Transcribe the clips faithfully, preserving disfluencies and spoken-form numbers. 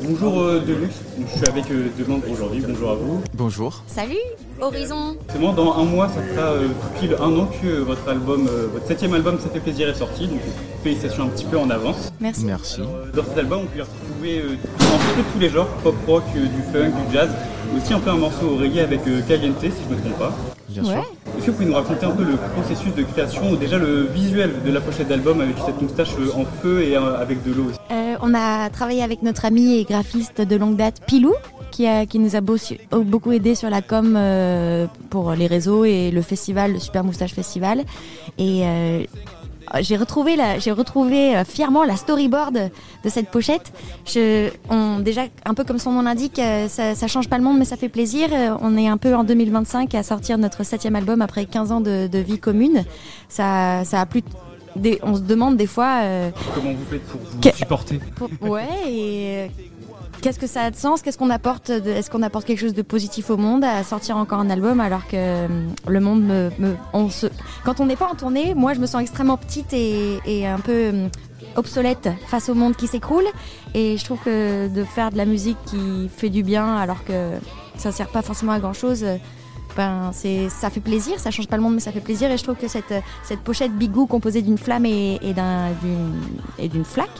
Bonjour euh, Deluxe, je suis avec euh, deux membres aujourd'hui, bonjour à vous. Bonjour. Salut Horizon. C'est bon, dans un mois, ça fera euh, pile un an que euh, votre album, euh, votre septième album Ça fait plaisir est sorti, donc félicitations un petit peu en avance. Merci. Merci. Alors, euh, dans cet album, on peut y retrouver euh, un petit peu tous les genres, pop rock, euh, du funk, du jazz, aussi un peu un morceau au reggae avec euh, Caliente, si je ne me trompe pas. Bien Ouais. sûr. Est-ce que vous pouvez nous raconter un peu le processus de création, ou déjà le visuel de la pochette d'album avec cette moustache euh, en feu et euh, avec de l'eau aussi? Euh, on a travaillé avec notre ami et graphiste de longue date, Pilou, qui, a, qui nous a bossu- beaucoup aidé sur la com euh, pour les réseaux et le festival, le Super Moustache Festival. Et euh, j'ai retrouvé, la, j'ai retrouvé euh, fièrement la storyboard de cette pochette. Je, on, déjà, un peu comme son nom l'indique, euh, ça, ça change pas le monde, mais ça fait plaisir. Euh, On est un peu en deux mille vingt-cinq à sortir notre septième album après quinze ans de, de vie commune. Ça, ça a plu. Des, on se demande des fois. Euh, Comment vous faites pour vous Que- supporter? pour- ouais, et euh, qu'est-ce que ça a de sens? Qu'est-ce qu'on apporte de- Est-ce qu'on apporte quelque chose de positif au monde à sortir encore un album alors que euh, le monde me, me- on se, quand on n'est pas en tournée, moi je me sens extrêmement petite et, et un peu euh, obsolète face au monde qui s'écroule. Et je trouve que de faire de la musique qui fait du bien alors que ça sert pas forcément à grand chose. Ben, c'est, ça fait plaisir, ça change pas le monde mais ça fait plaisir, et je trouve que cette, cette pochette Bigou composée d'une flamme et, et, d'un, d'une, et d'une flaque,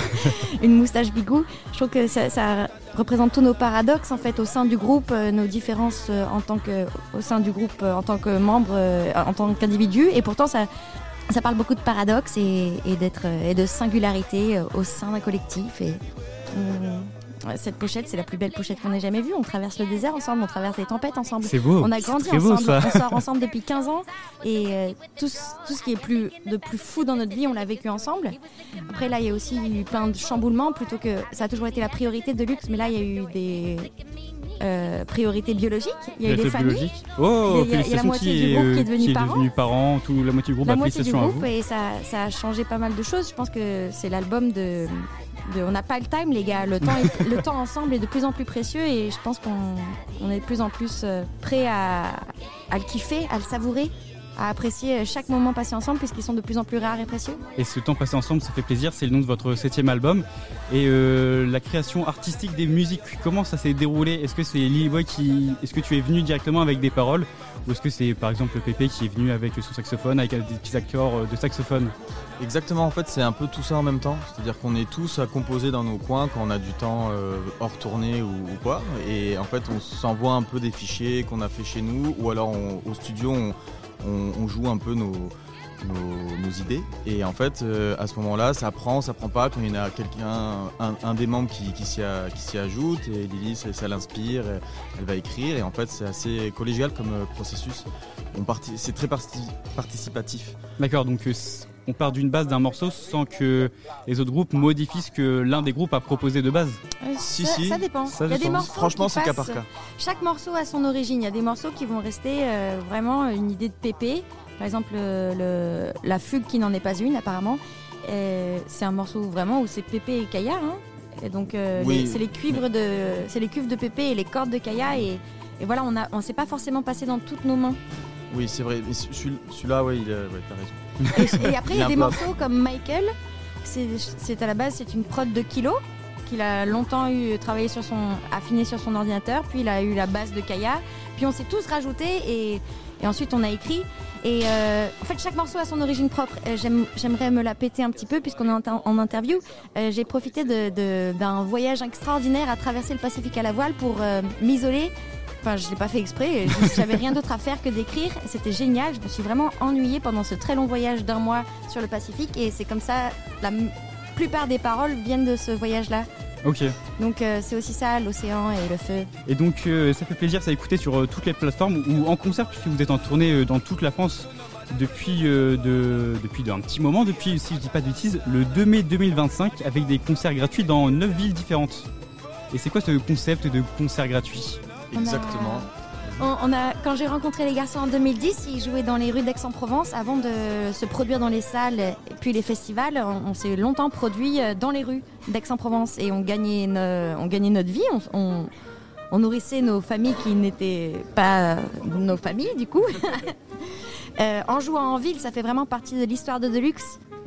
une moustache Bigou, je trouve que ça, ça représente tous nos paradoxes en fait au sein du groupe, euh, nos différences euh, en tant que, au sein du groupe euh, en tant que membre, euh, en tant qu'individu, et pourtant ça, ça parle beaucoup de paradoxes et, et, d'être, et de singularité euh, au sein d'un collectif. Et, hum, cette pochette, c'est la plus belle pochette qu'on ait jamais vue. On traverse le désert ensemble, on traverse les tempêtes ensemble. C'est beau. On a grandi C'est très beau, ensemble, ça. on sort ensemble depuis quinze ans, et euh, tout, ce- tout ce qui est plus, de plus fou dans notre vie, on l'a vécu ensemble. Après là, il y a aussi eu plein de chamboulements, plutôt que ça a toujours été la priorité de luxe, mais là il y a eu des euh, priorités biologiques. Il y a eu des familles. Biologique. Oh, Il y a- il y a la félicitations moitié qui du groupe euh, qui est devenu parent. devenu parent, tout, la moitié du groupe, La bah, moitié du félicitations à groupe, vous. et ça, ça a changé pas mal de choses. Je pense que c'est l'album de, de on n'a pas le time, les gars. Le temps, est- le temps ensemble est de plus en plus précieux, et je pense qu'on on est de plus en plus euh, prêt à, à le kiffer, à le savourer, à apprécier chaque moment passé ensemble, puisqu'ils sont de plus en plus rares et précieux. Et ce temps passé ensemble, ça fait plaisir, c'est le nom de votre septième album. Et euh, la création artistique des musiques, comment ça s'est déroulé? Est-ce que c'est Lily Boy qui... Est-ce que tu es venu directement avec des paroles? Ou est-ce que c'est par exemple Pépé qui est venu avec son saxophone, avec des petits accords de saxophone? Exactement, en fait c'est un peu tout ça en même temps. C'est-à-dire qu'on est tous à composer dans nos coins quand on a du temps euh, hors tournée ou, ou quoi. Et en fait on s'envoie un peu des fichiers qu'on a fait chez nous, ou alors on- au studio on, on- on joue un peu nos, nos, nos idées. Et en fait euh, à ce moment-là ça prend, ça prend pas. Quand il y en a quelqu'un, un, un des membres qui, qui, s'y, a- qui s'y ajoute, et Lily ça, ça l'inspire, elle, elle va écrire, et en fait c'est assez collégial comme euh, processus. On parti- c'est très parti- participatif. D'accord, donc euh, c- on part d'une base d'un morceau sans que les autres groupes modifient ce que l'un des groupes a proposé de base. Si, ça, si. ça dépend. Ça Il y a des dépend. morceaux Franchement qui c'est cas passent- par cas. Chaque morceau a son origine. Il y a des morceaux qui vont rester euh, vraiment une idée de Pépé. Par exemple, le, le- la fugue qui n'en est pas une apparemment. Euh, c'est un morceau vraiment où c'est Pépé et Kaya. Hein. Et donc euh, Oui. les- c'est les cuivres de, c'est les cuivres de Pépé et les cordes de Kaya. Et, et voilà, on a, on s'est pas forcément passé dans toutes nos mains. Oui, c'est vrai. Mais celui- celui-là, ouais, il a, ouais, t'as raison. Et, et après, il y Il a a des un peu morceaux comme Michael. C'est, c'est à la base, c'est une prod de Kilo qu'il a longtemps eu travaillé sur son, affiné sur son ordinateur. Puis il a eu la base de Kaya. Puis on s'est tous rajoutés, et, et ensuite on a écrit. Et euh, en fait, chaque morceau a son origine propre. Euh, j'aime- j'aimerais me la péter un petit peu puisqu'on est en, ter- en interview. Euh, j'ai profité de, de- d'un voyage extraordinaire à traverser le Pacifique à la voile pour euh, m'isoler. Enfin, je l'ai pas fait exprès. Je- J'avais rien d'autre à faire que d'écrire. C'était génial. Je me suis vraiment ennuyée pendant ce très long voyage d'un mois sur le Pacifique. Et c'est comme ça, la m- plupart des paroles viennent de ce voyage-là. Ok. Donc euh, c'est aussi ça, l'océan et le feu. Et donc euh, ça fait plaisir, ça a écouté sur euh, toutes les plateformes ou en concert, puisque vous êtes en tournée euh, dans toute la France depuis, euh, de, depuis un petit moment, depuis, si je dis pas de bêtises, le deux mai deux mille vingt-cinq, avec des concerts gratuits dans neuf villes différentes. Et c'est quoi ce concept de concert gratuit? On a- Exactement. On, on a, quand j'ai rencontré les garçons en deux mille dix, ils jouaient dans les rues d'Aix-en-Provence avant de se produire dans les salles et puis les festivals. On, on s'est longtemps produit dans les rues d'Aix-en-Provence et on gagnait, no- on gagnait notre vie. On, on, on nourrissait nos familles qui n'étaient pas nos familles du coup. Euh, en jouant en ville, ça fait vraiment partie de l'histoire de Deluxe.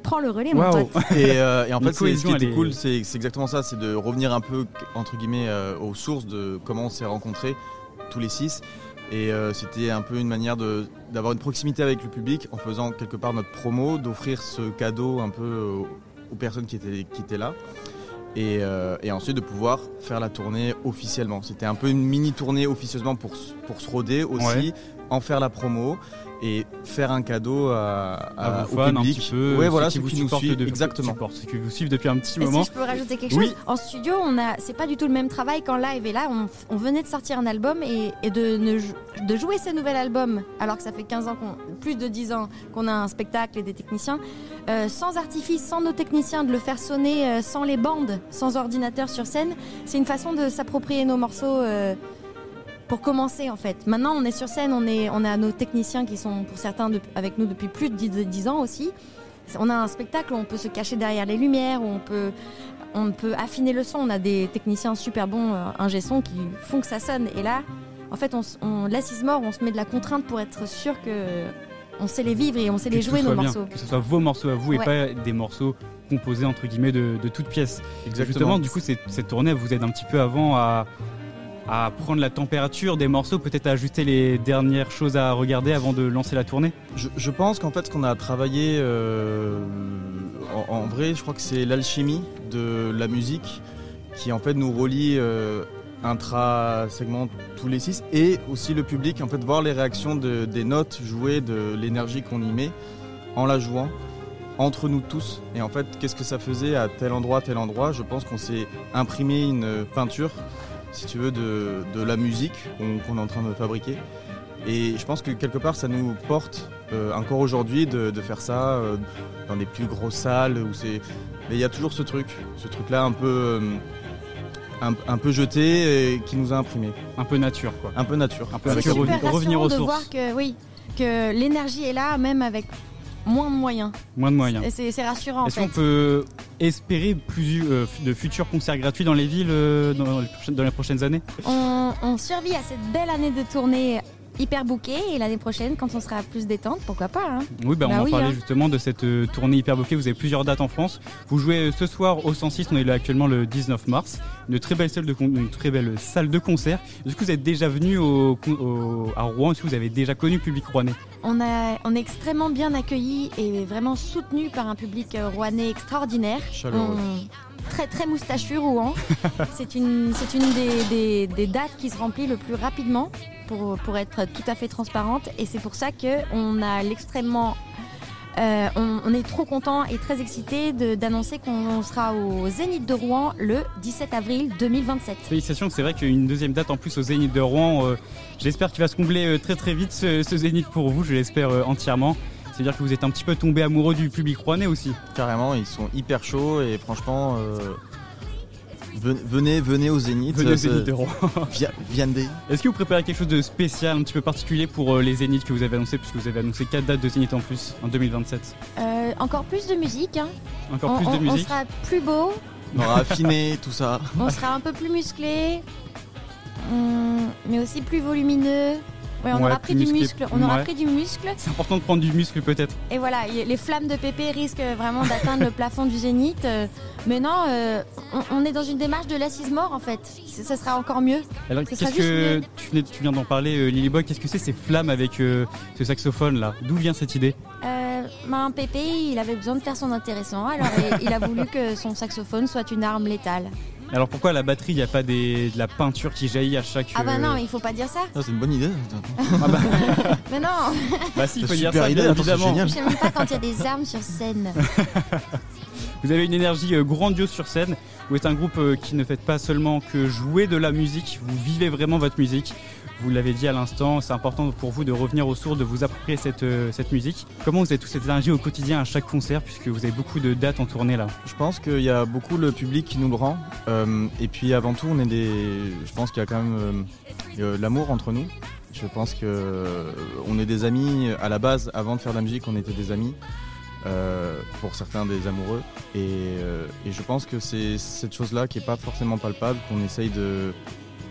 prends le relais, Wow. mon pote. Et, euh, et en fait, Une c'est, ce qui cohésion, était elle est- cool, c'est, c'est exactement ça, c'est de revenir un peu, entre guillemets, euh, aux sources de comment on s'est rencontrés, tous les six. Et euh, c'était un peu une manière de, d'avoir une proximité avec le public en faisant quelque part notre promo, d'offrir ce cadeau un peu aux, aux personnes qui étaient, qui étaient là. Et, euh, et ensuite de pouvoir faire la tournée officiellement. C'était un peu une mini tournée officieusement pour, s- pour se roder aussi, Ouais. en faire la promo et faire un cadeau à, À à- vos au fans, un public. petit peu, ouais, ceux voilà, qui ceux vous qui nous supportent suivent. de- Exactement. supportent, ceux qui vous suivent depuis un petit Et moment. si je peux rajouter quelque Oui. chose, en studio, on a, c'est pas du tout le même travail qu'en live. Et là, on, on venait de sortir un album et, et de, ne jou- de jouer ce nouvel album, alors que ça fait quinze ans, qu'on, plus de dix ans qu'on a un spectacle et des techniciens, euh, sans artifice, sans nos techniciens, de le faire sonner euh, sans les bandes, sans ordinateur sur scène, c'est une façon de s'approprier nos morceaux. Euh, pour commencer en fait. Maintenant on est sur scène, on, est, on a nos techniciens qui sont pour certains de- avec nous depuis plus de dix ans aussi. On a un spectacle où on peut se cacher derrière les lumières, où on peut, on peut affiner le son. On a des techniciens super bons, euh, ingé son, qui font que ça sonne. Et là, en fait, on, s- on laisse Ismore, on se met de la contrainte pour être sûr que on sait les vivre et on sait Que les tout jouer nos soit bien, morceaux. que ce soit vos morceaux à vous et Ouais. pas des morceaux composés entre guillemets de, de toutes pièces. Justement, du coup, cette, cette tournée vous aide un petit peu avant à, à prendre la température des morceaux, peut-être à ajuster les dernières choses à regarder avant de lancer la tournée. Je, je pense qu'en fait, ce qu'on a travaillé euh, en, en vrai, je crois que c'est l'alchimie de la musique qui en fait nous relie euh, intra-segment tous les six et aussi le public, en fait, voir les réactions de, des notes jouées, de l'énergie qu'on y met en la jouant entre nous tous. Et en fait, qu'est-ce que ça faisait à tel endroit, tel endroit. Je pense qu'on s'est imprimé une peinture, si tu veux, de, de la musique qu'on, qu'on est en train de fabriquer. Et je pense que quelque part, ça nous porte euh, encore aujourd'hui de, de faire ça euh, dans des plus grosses salles où c'est. Mais il y a toujours ce truc, ce truc-là un peu, euh, un, un peu jeté et qui nous a imprimé. Un peu nature, quoi. Un peu nature. Un peu C'est nature, super revenir- rassurant revenir aux de sources. voir que, oui, que l'énergie est là, même avec moins de moyens. Moins de moyens. Et c'est, c'est rassurant Est-ce en qu'on fait. peut espérer plus euh, de futurs concerts gratuits dans les villes euh, dans, les prochaines, dans les prochaines années? On, on survit à cette belle année de tournée hyper bookée et l'année prochaine, quand on sera plus détente, pourquoi pas hein. Oui, bah, on Bah en oui, parlait hein. justement de cette euh, tournée hyper bouquée. Vous avez plusieurs dates en France. Vous jouez euh, ce soir au cent six, on est là actuellement le dix-neuf mars. Une très belle salle de, con- une très belle salle de concert. Est-ce que vous êtes déjà venu au, au- à Rouen? Est-ce que vous avez déjà connu le public rouennais? On, a, on est extrêmement bien accueillis et vraiment soutenu par un public euh, rouennais extraordinaire. Chaleureux. On- très très moustachu Rouen. c'est une, c'est une des, des- des dates qui se remplit le plus rapidement pour, pour être tout à fait transparente. Et c'est pour ça qu'on a l'extrêmement... euh, on, on est trop content et très excité de, d'annoncer qu'on sera au Zénith de Rouen le dix-sept avril deux mille vingt-sept. Félicitations, c'est vrai qu'une deuxième date en plus au Zénith de Rouen. euh, j'espère qu'il va se combler euh, très très vite ce, ce Zénith pour vous, je l'espère euh, entièrement. C'est-à-dire que vous êtes un petit peu tombé amoureux du public rouennais aussi. Carrément, ils sont hyper chauds et franchement, euh, venez, venez, venez au Zénith. Venez au euh, Zénith de Rouen. via- Viendez. Est-ce que vous préparez quelque chose de spécial, un petit peu particulier pour euh, les Zéniths que vous avez annoncés, puisque vous avez annoncé quatre dates de Zénith en plus en deux mille vingt-sept? Euh, encore plus de musique. Hein. Encore on, plus de on- on musique. sera plus beau, On aura affiné tout ça. on sera un peu plus musclé, hum, mais aussi plus volumineux. Ouais, on Ouais, aura pris plus du musclé. muscle. On aura Ouais. pris du muscle. C'est important de prendre du muscle peut-être. Et voilà, y- les flammes de Pépé risquent vraiment d'atteindre le plafond du Zénith. euh, Mais non, euh, on, on est dans une démarche de l'assise mort en fait. C- Ça sera encore mieux. Alors Ce qu'est-ce sera juste que mieux. tu, venais- tu viens d'en parler, euh, Lilyboy, qu'est-ce que c'est ces flammes avec euh, ce saxophone là? D'où vient cette idée? Euh, ben, Pépé, il avait besoin de faire son intéressant, alors il, il a voulu que son saxophone soit une arme létale. Alors pourquoi à la batterie il n'y a pas des, de la peinture qui jaillit à chaque... Ah bah euh, non, il faut pas dire ça. Ça, c'est une bonne idée. ah bah, Mais non, bah si, il faut Super dire ça, idée, bien attends, c'est évidemment. génial. j'aime pas quand il y a des armes sur scène. Vous avez une énergie euh, grandiose sur scène. Vous êtes un groupe euh, qui ne fait pas seulement que jouer de la musique, vous vivez vraiment votre musique. Vous l'avez dit à l'instant, c'est important pour vous de revenir aux sources, de vous approprier cette, euh, cette musique. Comment vous avez toute cette énergie au quotidien à chaque concert, puisque vous avez beaucoup de dates en tournée là? Je pense qu'il y a beaucoup le public qui nous le rend. Euh, et puis avant tout, on est des. Je pense qu'il y a quand même euh, euh, l'amour entre nous. Je pense que euh, on est des amis à la base. Avant de faire de la musique, on était des amis. Euh, pour certains des amoureux. Et, euh, et je pense que c'est cette chose-là qui n'est pas forcément palpable, qu'on essaye de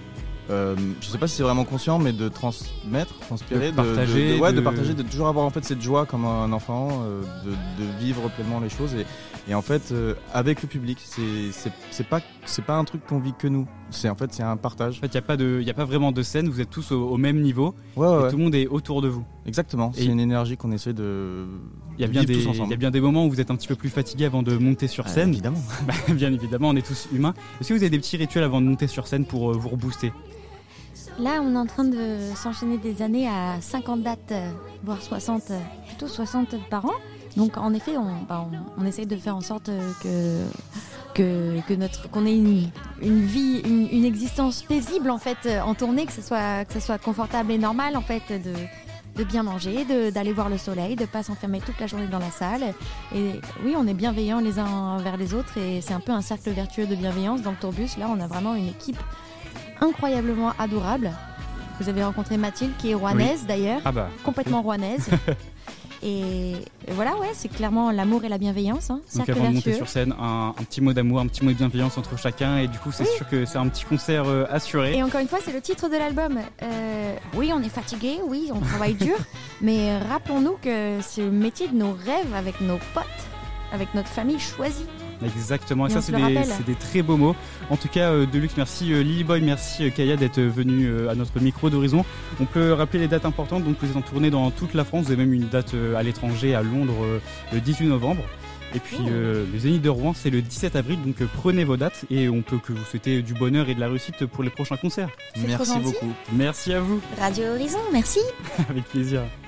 euh, je sais pas si c'est vraiment conscient, mais de transmettre, transpirer, de partager, de, de, ouais, de... de partager, de toujours avoir en fait cette joie comme un enfant, euh, de, de vivre pleinement les choses et, et en fait euh, avec le public, c'est, c'est, c'est pas c'est pas un truc qu'on vit que nous, c'est en fait c'est un partage. En fait, il y a pas de il y a pas vraiment de scène, vous êtes tous au, au même niveau, ouais, ouais, et ouais. tout le monde est autour de vous. Exactement, et c'est une énergie qu'on essaie de il y a de bien vivre des tous ensemble. il y a bien des moments où vous êtes un petit peu plus fatigué avant de monter sur scène. Euh, évidemment. Bah, bien évidemment, on est tous humains. Est-ce que vous avez des petits rituels avant de monter sur scène pour euh, vous rebooster? Là, on est en train de s'enchaîner des années à cinquante dates, euh, voire soixante, euh, plutôt soixante par an. Donc, en effet, on, bah, on, on essaye de faire en sorte euh, que, que, que notre, qu'on ait une, une vie, une, une existence paisible en fait euh, en tournée, que ce soit, que ce soit confortable et normal en fait, de, de bien manger, de, d'aller voir le soleil, de pas s'enfermer toute la journée dans la salle. Et oui, on est bienveillants les uns envers les autres et c'est un peu un cercle vertueux de bienveillance dans le tourbus. Là, on a vraiment une équipe incroyablement adorable. Vous avez rencontré Mathilde qui est rouennaise oui. d'ailleurs, ah bah, complètement rouennaise. et, et voilà, ouais, c'est clairement l'amour et la bienveillance. Hein, donc avant de monter sur scène, un, un petit mot d'amour, un petit mot de bienveillance entre chacun et du coup c'est oui. sûr que c'est un petit concert euh, assuré. Et encore une fois, c'est le titre de l'album. Euh, oui, on est fatigué, oui, on travaille dur, mais rappelons-nous que c'est le métier de nos rêves avec nos potes, avec notre famille choisie. Exactement, et, et ça c'est des, c'est des très beaux mots. En tout cas, euh, Deluxe, merci euh, Lilyboy, merci euh, Kaya d'être venu euh, à notre micro d'Horizon. On peut rappeler les dates importantes, donc vous êtes en tournée dans toute la France, vous avez même une date euh, à l'étranger, à Londres, euh, le dix-huit novembre. Et puis oh. euh, le Zénith de Rouen, c'est le dix-sept avril, donc euh, prenez vos dates et on peut que vous souhaiter du bonheur et de la réussite pour les prochains concerts. C'est merci beaucoup. Merci à vous. Radio Horizon, merci. Avec plaisir.